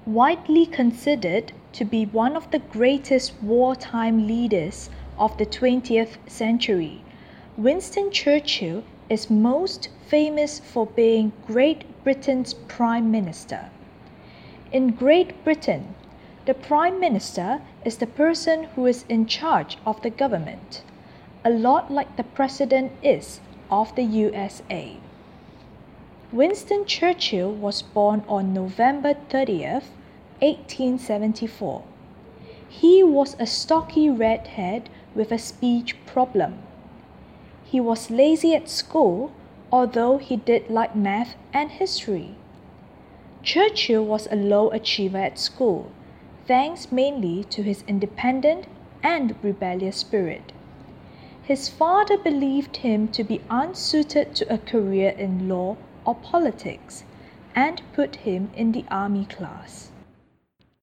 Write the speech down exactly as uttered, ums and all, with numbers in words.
Widely considered to be one of the greatest wartime leaders of the twentieth century, Winston Churchill is most famous for being Great Britain's Prime Minister. In Great Britain, the Prime Minister is the person who is in charge of the government, a lot like the President is of the U S A. Winston Churchill was born on November thirtieth, eighteen seventy-four. He was a stocky redhead with a speech problem. He was lazy at school, although he did like math and history. Churchill was a low achiever at school, thanks mainly to his independent and rebellious spirit. His father believed him to be unsuited to a career in law or politics, and put him in the army class.